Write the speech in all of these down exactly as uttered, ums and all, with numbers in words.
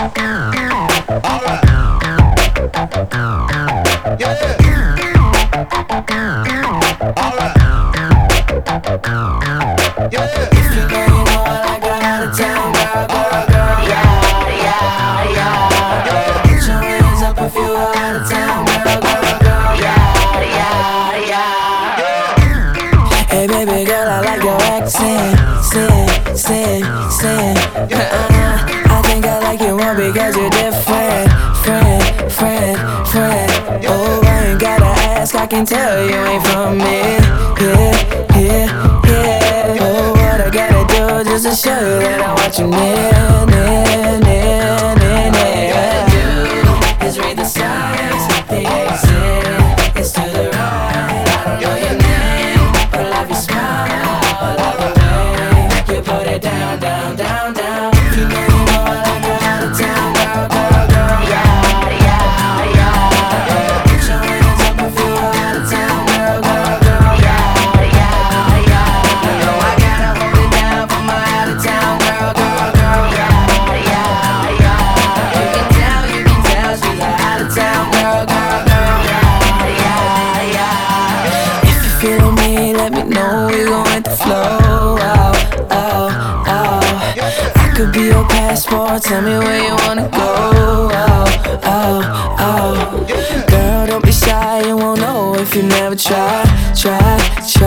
Alright. Yeah. Alright. Yeah. If you know, you know I like her out of town, girl, girl, girl. Yeah, yeah, yeah. Put your hands up if you are out of town, girl, girl, girl. Yeah, yeah, yeah. Hey baby girl, I like your accent, sin, sin, sin. Uh-uh. I think I like you more because you're different, friend, friend, friend. Oh, I ain't gotta ask, I can tell you ain't from me. Yeah, yeah, yeah. Oh, what I gotta do just to show you that I want you near, near, near, near, near. All I gotta do is read the signs, the exit is to the right. I don't know your name, but I love your smile, I love the way you put it down, down, down, down. You know, you know I like her out of town, girl, girl, girl. Yeah, yeah, yeah. Put your hands up if you are out of town, girl, girl, girl. Yeah, yeah, yeah. You know I gotta hold it down for my out of town, girl, girl, girl. Yeah, yeah, yeah. You can tell, you can tell she's a out of town, girl, girl, girl. Yeah, yeah, yeah. If you're feeling me, let me know we gon' hit the flow. Oh, oh, oh. I could be your passport, tell me where you wanna go. Oh, oh, oh. Girl, don't be shy, you won't know if you never try, try,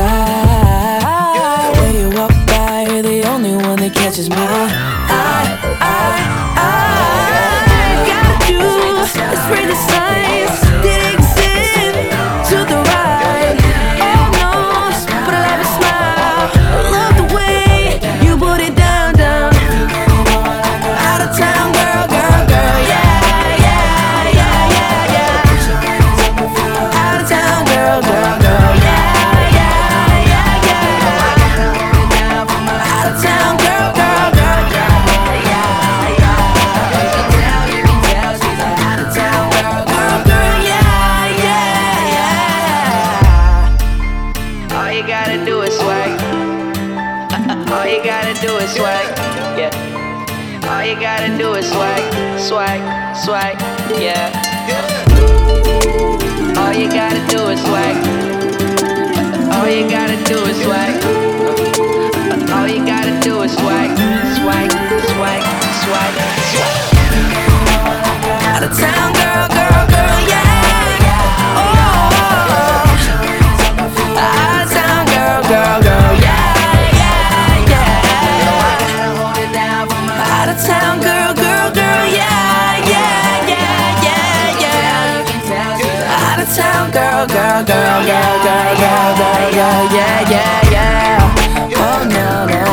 try. When you walk by, you're the only one that catches my eye, eye, eye. Gotta do is read the signs, did exist to the right. Oh no, but I love your smile, I love the way you put it down, down. Out of town, girl, girl, girl, yeah, yeah, yeah, yeah, yeah. Out of town, girl, girl, girl, yeah, yeah, yeah, yeah. I gotta hold it down for my out of town, girl, girl, girl, yeah, yeah, yeah. You can tell, you can tell she's a out of town, girl, girl, girl, yeah, yeah, yeah. All you gotta do is swag. All you gotta do is swag, yeah. All you gotta do is swag, swag, swag, yeah. All you gotta do is swag. All you gotta do is swag. All you gotta do is swag, swag, swag, swag, swag. Out of town, girl, girl, girl, yeah. Oh, out of town, girl, girl, girl, yeah, yeah, yeah. Hold it down for my out of town, girl, girl, girl, yeah, yeah, yeah, yeah, yeah. Out of town, girl, girl, girl, girl, girl, girl, girl, girl, yeah, yeah, yeah. Oh no, no.